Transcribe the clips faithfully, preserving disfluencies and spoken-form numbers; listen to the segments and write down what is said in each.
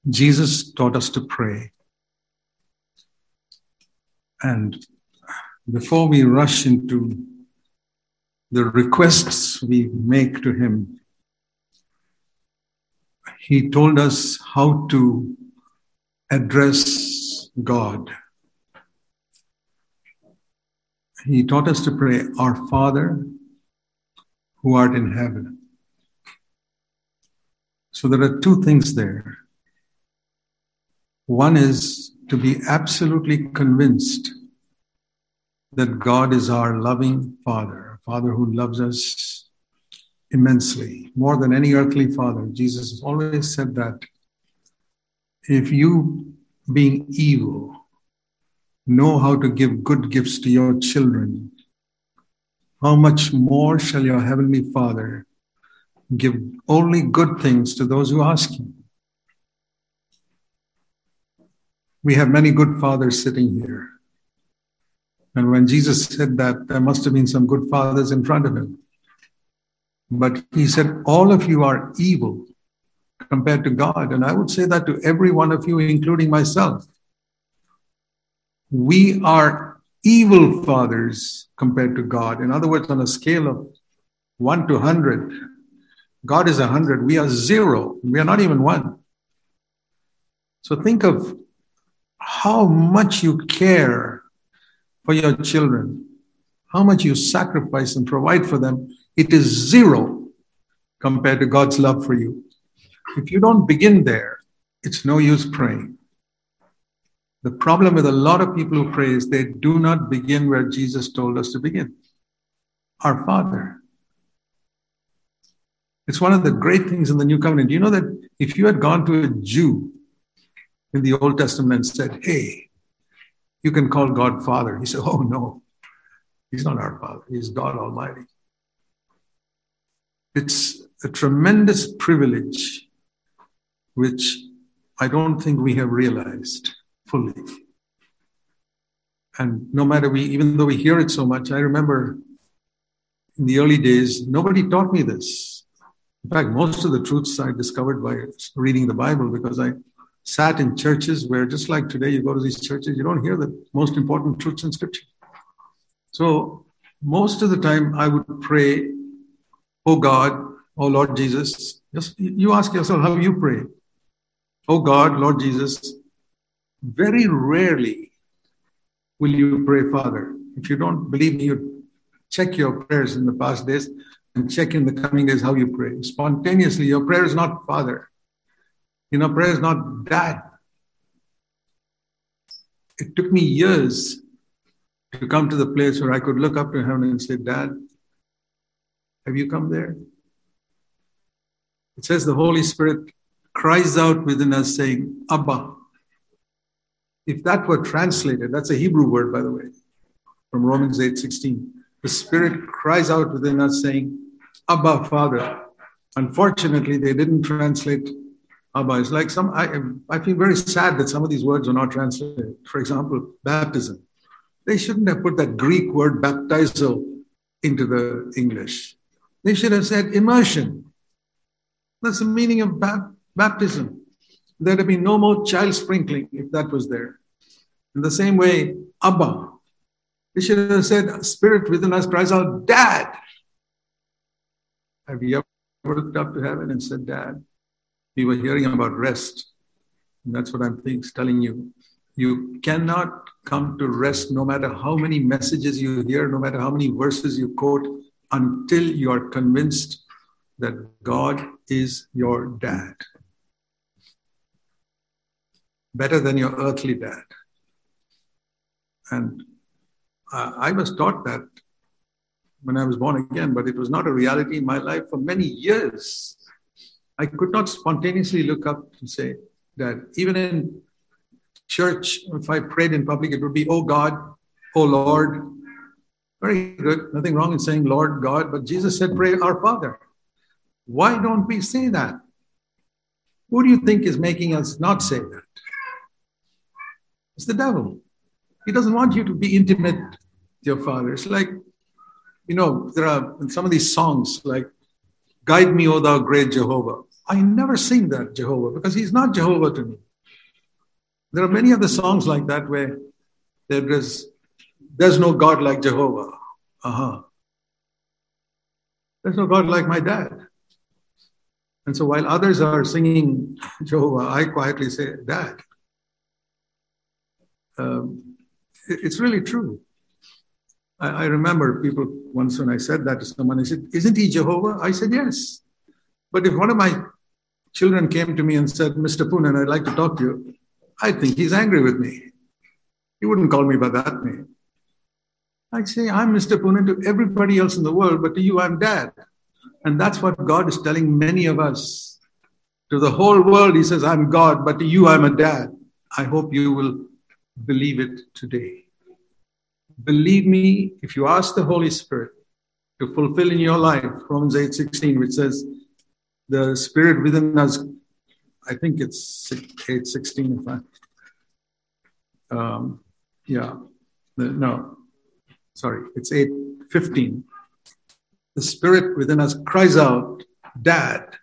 Jesus taught us to pray. And before we rush into the requests we make to him, he told us how to address God. He taught us to pray, "Our Father who art in heaven." So there are two things there. One is to be absolutely convinced that God is our loving Father, a Father who loves us immensely, more than any earthly father. Jesus has always said that if you, being evil, know how to give good gifts to your children, how much more shall your heavenly Father give only good things to those who ask him? We have many good fathers sitting here. And when Jesus said that, there must have been some good fathers in front of him. But he said, all of you are evil compared to God. And I would say that to every one of you, including myself. We are evil fathers compared to God. In other words, on a scale of one to one hundred, God is one hundred. We are zero. We are not even one. So think of how much you care for your children, how much you sacrifice and provide for them. It is zero compared to God's love for you. If you don't begin there, it's no use praying. The problem with a lot of people who pray is they do not begin where Jesus told us to begin. Our Father. It's one of the great things in the New Covenant. You know that if you had gone to a Jew in the Old Testament and said, "Hey, you can call God Father," he said, "Oh no, he's not our Father. He's God Almighty." It's a tremendous privilege, which I don't think we have realized fully. And no matter we, even though we hear it so much, I remember in the early days, nobody taught me this. In fact, most of the truths I discovered by reading the Bible, because I sat in churches where, just like today, you go to these churches, you don't hear the most important truths in Scripture. So most of the time I would pray, "Oh God, oh Lord Jesus." Just you ask yourself how you pray. "Oh God, Lord Jesus." Very rarely will you pray, "Father." If you don't believe me, you check your prayers in the past days and check in the coming days how you pray. Spontaneously, your prayer is not "Father." You know, prayer is not "Dad." It took me years to come to the place where I could look up to heaven and say, "Dad, have you come there?" It says the Holy Spirit cries out within us saying, "Abba." If that were translated, that's a Hebrew word, by the way, from Romans eight sixteen. The Spirit cries out within us saying, "Abba, Father." Unfortunately, they didn't translate Abba. It's like some, I, I feel very sad that some of these words are not translated. For example, baptism. They shouldn't have put that Greek word baptizo into the English. They should have said immersion. That's the meaning of bap- baptism. There'd have been no more child sprinkling if that was there. In the same way, Abba. They should have said, Spirit within us cries out, "Dad." Have you ever looked up to heaven and said, "Dad"? We were hearing about rest. And that's what I'm thinking, telling you. You cannot come to rest no matter how many messages you hear, no matter how many verses you quote, until you are convinced that God is your dad. Better than your earthly dad. And uh, I was taught that when I was born again, but it was not a reality in my life for many years. I could not spontaneously look up and say that. Even in church, if I prayed in public, it would be, "Oh God, oh Lord." Very good. Nothing wrong in saying Lord, God, but Jesus said, "Pray our Father." Why don't we say that? Who do you think is making us not say that? It's the devil. He doesn't want you to be intimate with your Father. It's like, you know, there are some of these songs like, "Guide me, O thou great Jehovah." I never sing that Jehovah because he's not Jehovah to me. There are many other songs like that where there is, there's no God like Jehovah. Uh-huh. There's no God like my dad. And so while others are singing Jehovah, I quietly say, Dad. Um, it, it's really true. I, I remember people once when I said that to someone, they said, isn't he Jehovah? I said, yes. But if one of my children came to me and said, Mister Poonen, I'd like to talk to you, I think he's angry with me. He wouldn't call me by that name. I'd say, I'm Mister Poonen to everybody else in the world, but to you, I'm Dad. And that's what God is telling many of us. To the whole world, he says, I'm God, but to you, I'm a dad. I hope you will believe it today. Believe me, if you ask the Holy Spirit to fulfill in your life, Romans eight sixteen, which says, the Spirit within us, I think it's eight sixteen, if I, um, yeah, no, sorry, it's eight fifteen. The Spirit within us cries out, Dad.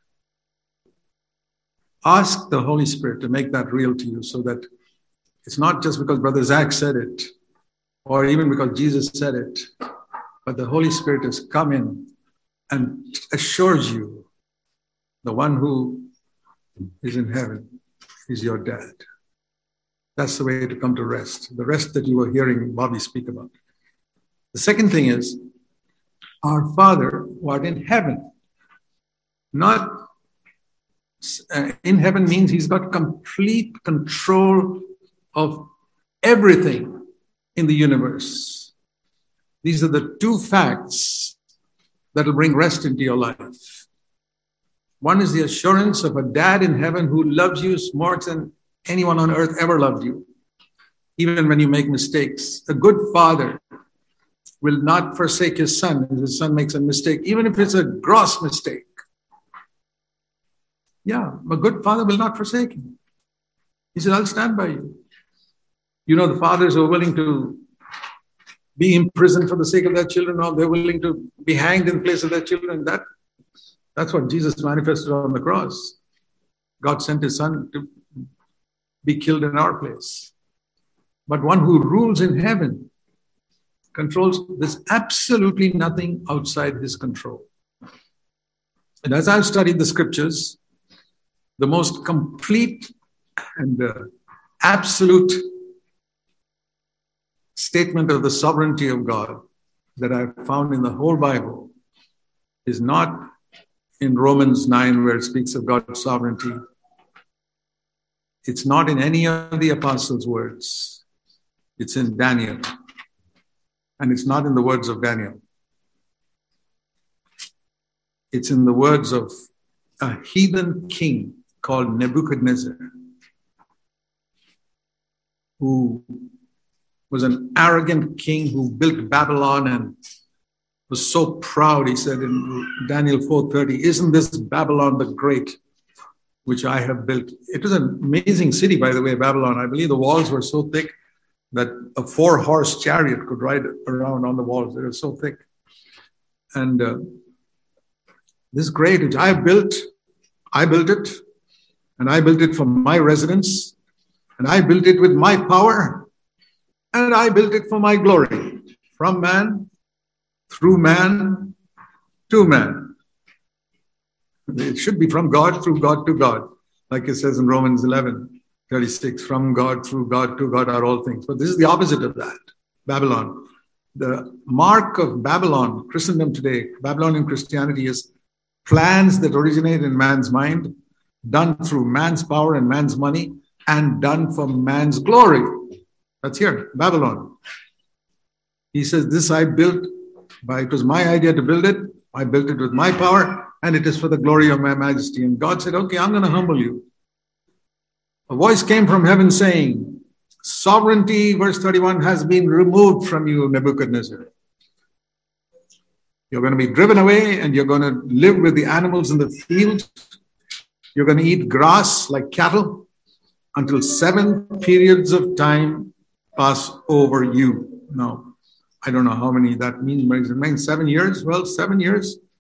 Ask the Holy Spirit to make that real to you so that it's not just because Brother Zach said it or even because Jesus said it, but the Holy Spirit has come in and assures you the one who is in heaven is your dad. That's the way to come to rest, the rest that you were hearing Bobby speak about. The second thing is, our Father who art in heaven. Not uh, in heaven means he's got complete control of everything in the universe. These are the two facts that will bring rest into your life. One is the assurance of a dad in heaven who loves you more than anyone on earth ever loved you, even when you make mistakes. A good father will not forsake his son if his son makes a mistake, even if it's a gross mistake. Yeah, a good father will not forsake him. He said, I'll stand by you. You know, the fathers who are willing to be imprisoned for the sake of their children, or they're willing to be hanged in place of their children. That, that's what Jesus manifested on the cross. God sent his son to be killed in our place. But one who rules in heaven controls, there's absolutely nothing outside his control. And as I've studied the scriptures, the most complete and uh, absolute statement of the sovereignty of God that I've found in the whole Bible is not in Romans nine, where it speaks of God's sovereignty. It's not in any of the apostles' words. It's in Daniel. And it's not in the words of Daniel. It's in the words of a heathen king called Nebuchadnezzar, who was an arrogant king who built Babylon and was so proud. He said in Daniel four thirty, isn't this Babylon the Great, which I have built? It was an amazing city, by the way, Babylon. I believe the walls were so thick that a four-horse chariot could ride around on the walls. They were so thick. And uh, this great, which I built, I built it, and I built it for my residence, and I built it with my power, and I built it for my glory, from man, through man, to man. It should be from God, through God, to God, like it says in Romans eleven. thirty-six, from God, through God, to God are all things. But this is the opposite of that, Babylon. The mark of Babylon, Christendom today, Babylonian Christianity, is plans that originate in man's mind, done through man's power and man's money, and done for man's glory. That's here, Babylon. He says, this I built, by, it was my idea to build it, I built it with my power, and it is for the glory of my majesty. And God said, okay, I'm going to humble you. A voice came from heaven saying, sovereignty, verse thirty-one, has been removed from you, Nebuchadnezzar. You're going to be driven away and you're going to live with the animals in the field. You're going to eat grass like cattle until seven periods of time pass over you. Now, I don't know how many that means. It means seven years. Well, seven years.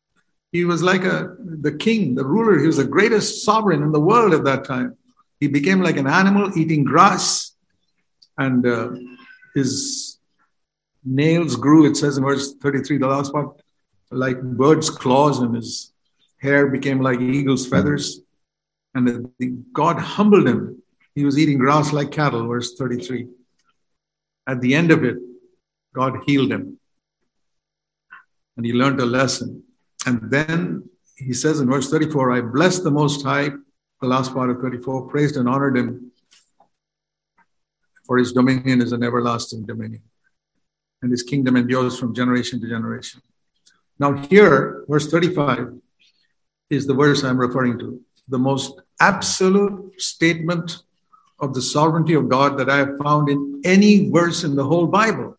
He was like a the king, the ruler. He was the greatest sovereign in the world at that time. He became like an animal eating grass, and uh, his nails grew, it says in verse thirty-three, the last part, like birds' claws, and his hair became like eagle's feathers. And the, the, God humbled him. He was eating grass like cattle, verse thirty-three. At the end of it, God healed him. And he learned a lesson. And then he says in verse thirty-four, I blessed the Most High, the last part of thirty-four, praised and honored him, for his dominion is an everlasting dominion, and his kingdom endures from generation to generation. Now here, verse thirty-five is the verse I'm referring to, the most absolute statement of the sovereignty of God that I have found in any verse in the whole Bible.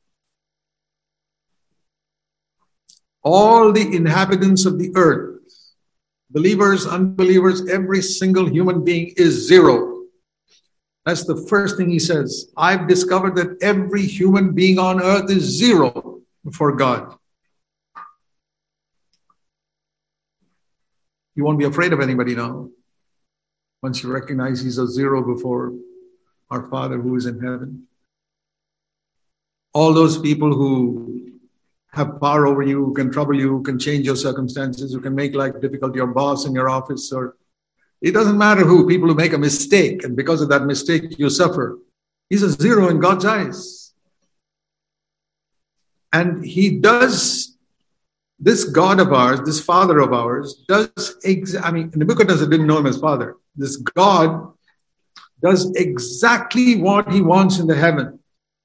All the inhabitants of the earth, believers, unbelievers, every single human being is zero. That's the first thing he says. I've discovered that every human being on earth is zero before God. You won't be afraid of anybody now. Once you recognize he's a zero before our Father who is in heaven. All those people who have power over you, who can trouble you, who can change your circumstances, who can make life difficult, your boss in your office, or it doesn't matter who, people who make a mistake, and because of that mistake, you suffer. He's a zero in God's eyes. And he does, this God of ours, this Father of ours, does, ex- I mean, Nebuchadnezzar didn't know him as Father. This God does exactly what he wants in the heaven.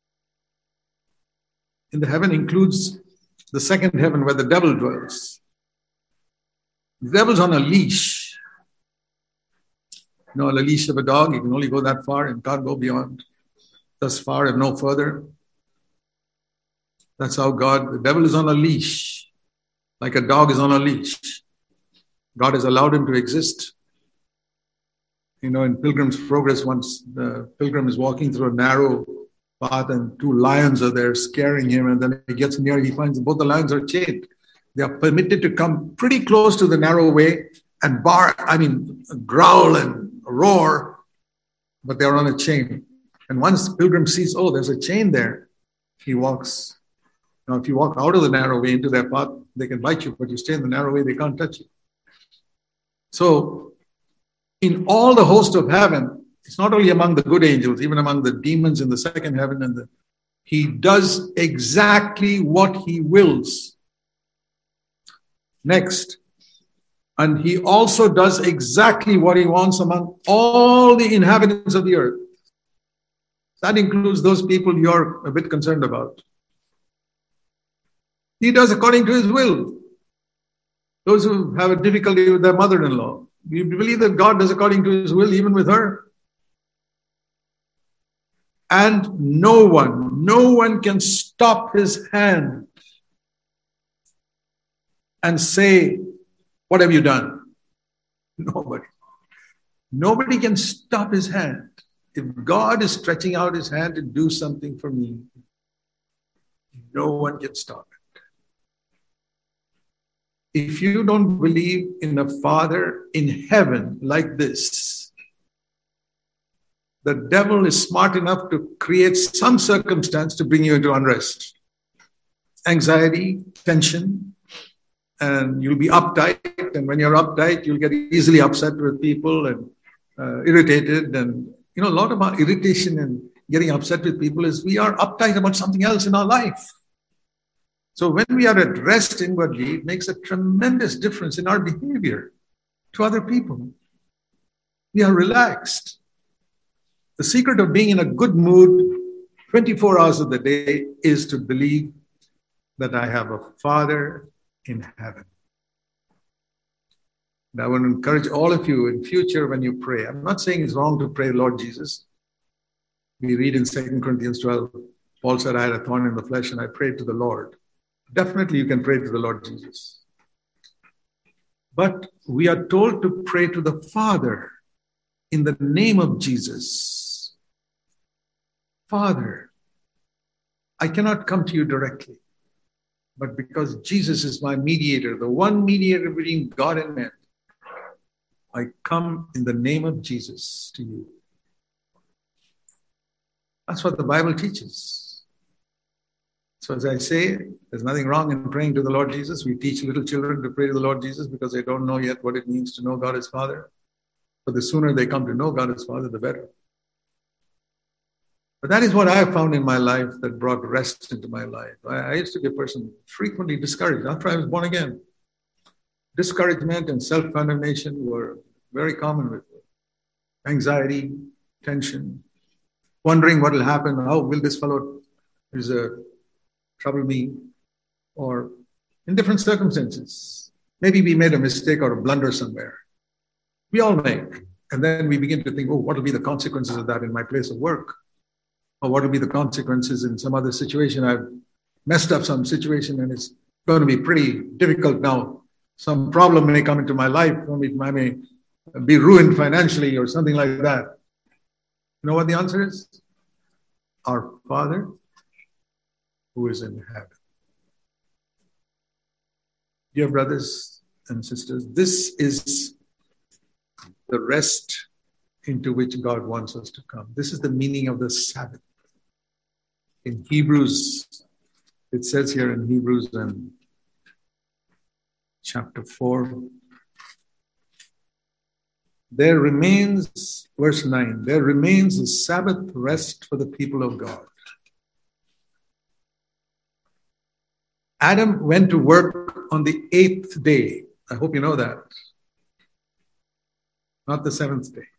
In the heaven includes the second heaven where the devil dwells. The devil's on a leash. You know, on a leash of a dog, you can only go that far and can't go beyond. Thus far and no further. That's how God, the devil is on a leash. Like a dog is on a leash. God has allowed him to exist. You know, in Pilgrim's Progress, once the pilgrim is walking through a narrow path and two lions are there scaring him, and then he gets near, he finds both the lions are chained. They are permitted to come pretty close to the narrow way and bark, I mean, growl and roar, but they are on a chain. And once the pilgrim sees, oh, there's a chain there, he walks. Now, if you walk out of the narrow way into their path, they can bite you, but you stay in the narrow way, they can't touch you. So, in all the host of heaven, it's not only among the good angels, even among the demons in the second heaven, and the, he does exactly what he wills. Next, and he also does exactly what he wants among all the inhabitants of the earth. That includes those people you're a bit concerned about. He does according to his will. Those who have a difficulty with their mother-in-law, you believe that God does according to his will even with her? And no one, no one can stop his hand and say, what have you done? Nobody. Nobody can stop his hand. If God is stretching out his hand to do something for me, no one can stop it. If you don't believe in a Father in heaven like this, the devil is smart enough to create some circumstance to bring you into unrest, anxiety, tension, and you'll be uptight. And when you're uptight, you'll get easily upset with people and uh, irritated. And, you know, a lot of our irritation and getting upset with people is we are uptight about something else in our life. So when we are at rest inwardly, it makes a tremendous difference in our behavior to other people. We are relaxed. The secret of being in a good mood twenty-four hours of the day is to believe that I have a Father in heaven. And I want to encourage all of you in future when you pray. I'm not saying it's wrong to pray, Lord Jesus. We read in Second Corinthians twelve, Paul said, I had a thorn in the flesh and I prayed to the Lord. Definitely you can pray to the Lord Jesus. But we are told to pray to the Father in the name of Jesus. Father, I cannot come to you directly. but because Jesus is my mediator, the one mediator between God and man, I come in the name of Jesus to you. That's what the Bible teaches. So as I say, there's nothing wrong in praying to the Lord Jesus. We teach little children to pray to the Lord Jesus because they don't know yet what it means to know God as Father. But the sooner they come to know God as Father, the better. But that is what I have found in my life that brought rest into my life. I, I used to be a person frequently discouraged after I was born again. Discouragement and self-condemnation were very common with me. Anxiety, tension, wondering what will happen. How will this fellow is uh, trouble me? Or in different circumstances. Maybe we made a mistake or a blunder somewhere. We all make. And then we begin to think, oh, what will be the consequences of that in my place of work? Or what will be the consequences in some other situation? I've messed up some situation and it's going to be pretty difficult now. Some problem may come into my life. I may be ruined financially or something like that. You know what the answer is? Our Father who is in heaven. Dear brothers and sisters, this is the rest into which God wants us to come. This is the meaning of the Sabbath. In Hebrews, it says here in Hebrews um, chapter four, there remains, verse nine, there remains a Sabbath rest for the people of God. Adam went to work on the eighth day. I hope you know that. Not the seventh day.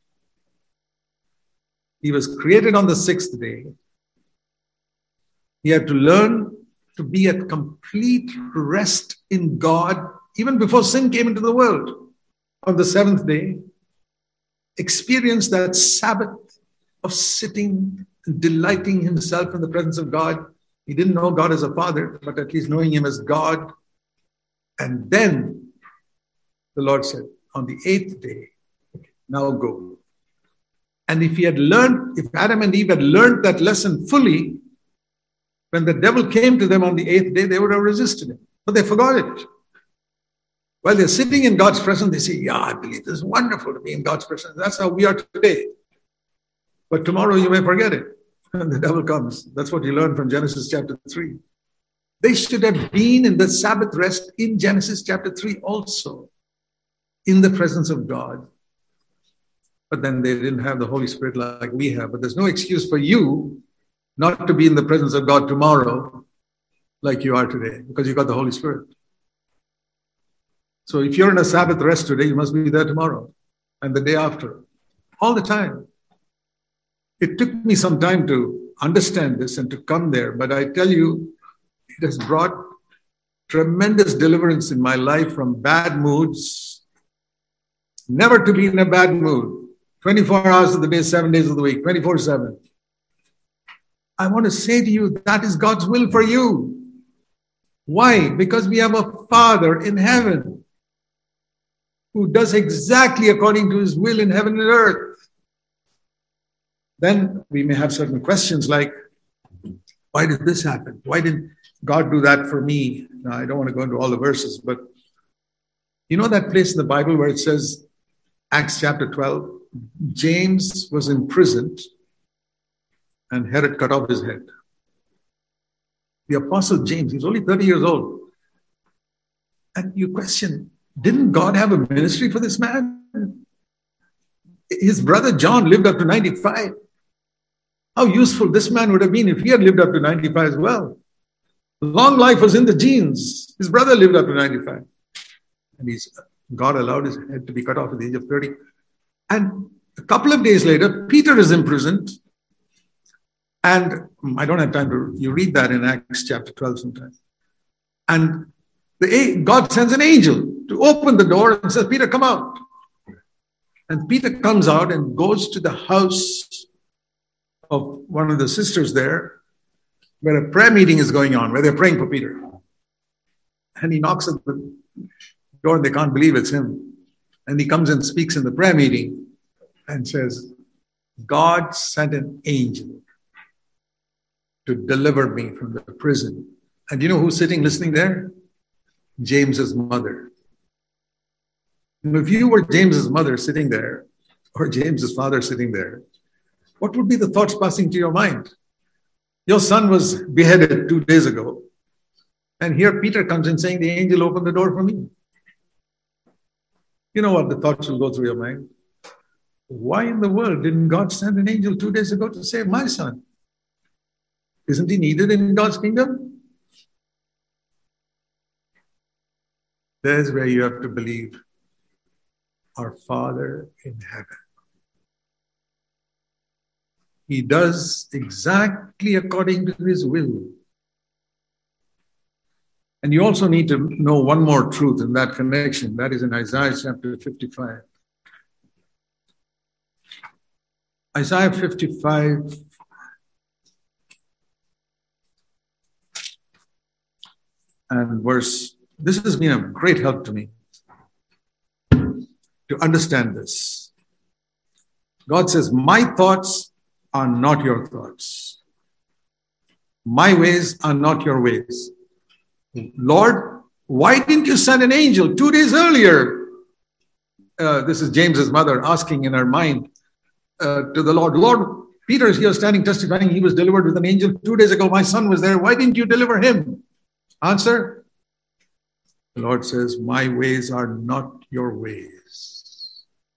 He was created on the sixth day. He had to learn to be at complete rest in God even before sin came into the world. On the seventh day, experience that Sabbath of sitting and delighting himself in the presence of God. He didn't know God as a father, but at least knowing him as God. And then the Lord said, on the eighth day, now go. And if he had learned, if Adam and Eve had learned that lesson fully, when the devil came to them on the eighth day, they would have resisted him. But they forgot it. While they're sitting in God's presence, they say, yeah, I believe this is wonderful to be in God's presence. That's how we are today. But tomorrow you may forget it. And the devil comes. That's what you learn from Genesis chapter three. They should have been in the Sabbath rest in Genesis chapter three also, in the presence of God. But then they didn't have the Holy Spirit like we have. But there's no excuse for you not to be in the presence of God tomorrow like you are today, because you got the Holy Spirit. So if you're in a Sabbath rest today, you must be there tomorrow and the day after, all the time. It took me some time to understand this and to come there, but I tell you, it has brought tremendous deliverance in my life from bad moods. Never to be in a bad mood. twenty-four hours of the day, seven days of the week, twenty-four seven. I want to say to you, that is God's will for you. Why? Because we have a Father in heaven who does exactly according to his will in heaven and earth. Then we may have certain questions like, why did this happen? Why did God do that for me? Now, I don't want to go into all the verses, but you know that place in the Bible where it says, Acts chapter twelve, James was imprisoned and Herod cut off his head. The apostle James, he's only thirty years old. And you question, didn't God have a ministry for this man? His brother John lived up to ninety-five. How useful this man would have been if he had lived up to ninety-five as well. Long life was in the genes. His brother lived up to ninety-five. And he's, God allowed his head to be cut off at the age of thirty. And a couple of days later, Peter is imprisoned. And I don't have time to, you read that in Acts chapter twelve sometime. And the, God sends an angel to open the door and says, Peter, come out. And Peter comes out and goes to the house of one of the sisters there, where a prayer meeting is going on, where they're praying for Peter. And he knocks at the door and they can't believe it's him. And he comes and speaks in the prayer meeting and says, God sent an angel to deliver me from the prison And you know who's sitting listening there? James's mother. And if you were James's mother sitting there, or James's father sitting there, what would be the thoughts passing to your mind? Your son was beheaded two days ago. And here Peter comes in saying, the angel opened the door for me. You know what the thoughts will go through your mind? Why in the world didn't God send an angel two days ago to save my son? Isn't he needed in God's kingdom? There's where you have to believe our Father in heaven. He does exactly according to his will. And you also need to know one more truth in that connection. That is in Isaiah chapter fifty-five. Isaiah fifty-five. And verse, this has been a great help to me to understand this. God says, my thoughts are not your thoughts. My ways are not your ways. Lord, why didn't you send an angel two days earlier? Uh, this is James's mother asking in her mind uh, to the Lord. Lord, Peter is here standing testifying he was delivered with an angel two days ago. My son was there. Why didn't you deliver him? Answer. The Lord says, my ways are not your ways.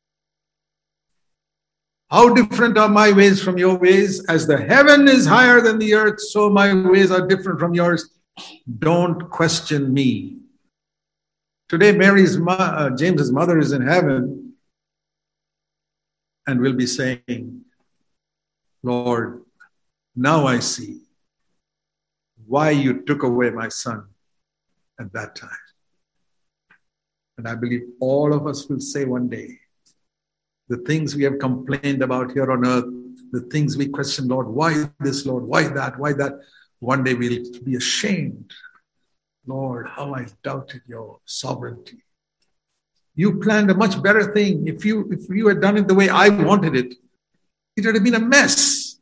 How different are my ways from your ways? As the heaven is higher than the earth, so my ways are different from yours. Don't question me. Today, Mary's mo- uh, James's mother is in heaven and will be saying, Lord, now I see why you took away my son at that time. And I believe all of us will say one day, the things we have complained about here on earth, the things we question, Lord, why this, Lord, why that, why that? One day we'll be ashamed. Lord, how I doubted your sovereignty. You planned a much better thing. If you, if you had done it the way I wanted it, it would have been a mess.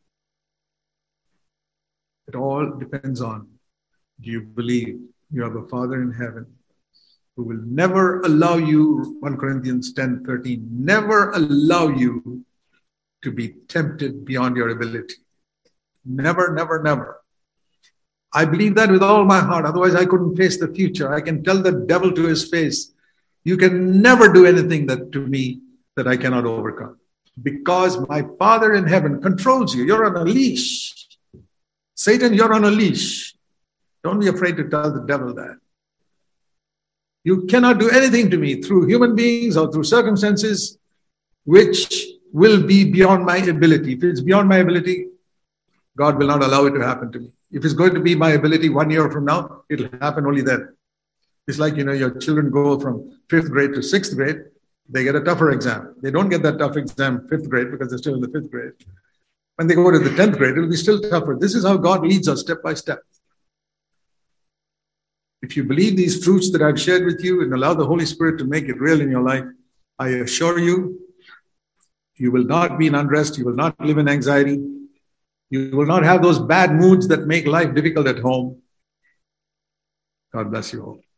It all depends on, do you believe you have a Father in heaven who will never allow you, First Corinthians ten thirteen, never allow you to be tempted beyond your ability. Never, never, never. I believe that with all my heart. Otherwise, I couldn't face the future. I can tell the devil to his face, you can never do anything that to me that I cannot overcome. Because my Father in heaven controls you. You're on a leash. Satan, you're on a leash. Don't be afraid to tell the devil that. You cannot do anything to me through human beings or through circumstances which will be beyond my ability. If it's beyond my ability, God will not allow it to happen to me. If it's going to be my ability one year from now, it'll happen only then. It's like, you know, your children go from fifth grade to sixth grade, they get a tougher exam. They don't get that tough exam fifth grade because they're still in the fifth grade. When they go to the tenth grade, it'll be still tougher. This is how God leads us step by step. If you believe these truths that I've shared with you and allow the Holy Spirit to make it real in your life, I assure you, you will not be in unrest. You will not live in anxiety. You will not have those bad moods that make life difficult at home. God bless you all.